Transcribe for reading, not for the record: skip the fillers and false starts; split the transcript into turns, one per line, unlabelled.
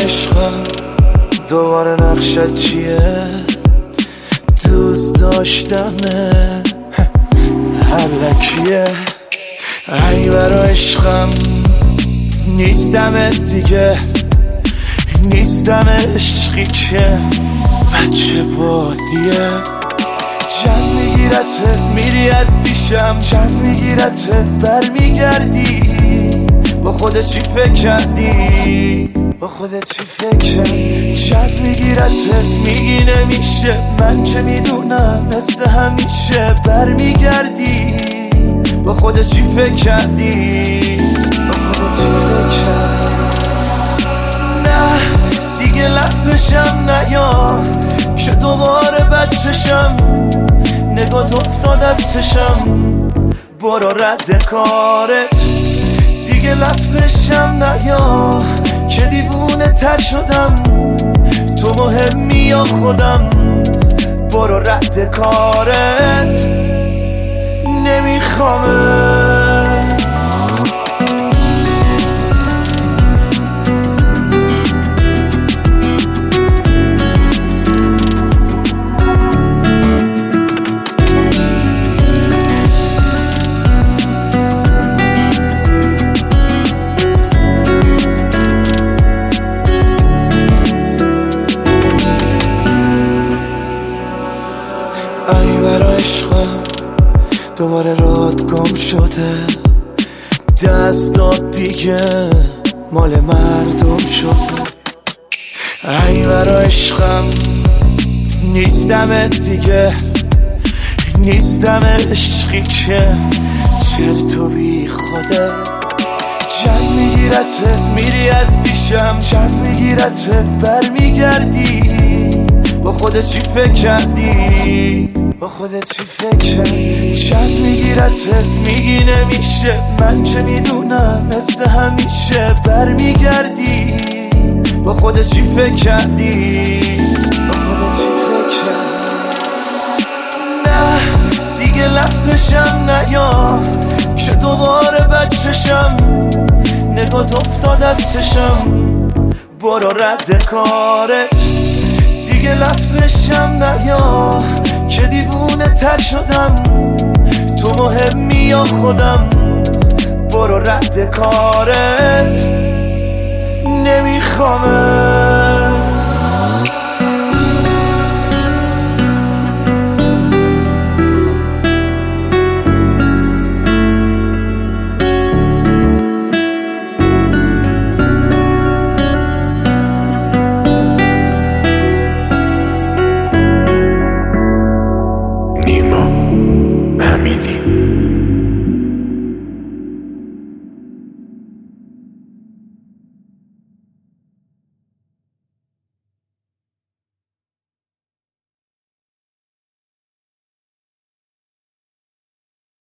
عشقم دوباره نقشت چیه؟ دوست داشتنه هرلکیه. ای برا عشقم نیستم دیگه، نیستم عشقی که بچه بازیه. جمع میگیرتت میری از پیشم، جمع میگیرتت برمیگردی. با خودت چی فکر کردی؟ با خودت چی فکر کردی؟ جمع میگیرتت میگی نمیشه، من چه میدونم مثل همیشه برمیگردی. با خودت چی فکر کردی؟ با خودت چی فکر کردی؟ نه دیگه لحظشم نیا که دوباره بچشم، نگات افتاد از چشم. برو رد کارت دیگه لحظشم نیا که دیوونه تر شدم. تو مهمی یا خودم؟ برو رد کارت نمیخوامه. ای برا عشقم دوباره رات گم شده، دستات دیگه مال مردم شده. ای برا عشقم نیستم دیگه، نیستم عشقی که چرت و بی خوده. جمع میگیرتت میری از پیشم، جمع میگیرتت برمیگردی. با خودت چی فکر کردی؟ با خودت چی فکر کردی؟ جمع میگیرتت میگی نمیشه، من چه میدونم مثل همیشه برمیگردی. با خودت چی فکر کردی؟ با خودت چی فکر کردی؟ نه دیگه لحظشم نیا که دوباره بچشم، نگات افتاد از چشم. برو رد کارت دیگه لحظشم نیا که دیوونه تر شدم. تو مهمی یا خودم؟ برو رد کارت نمیخوامه.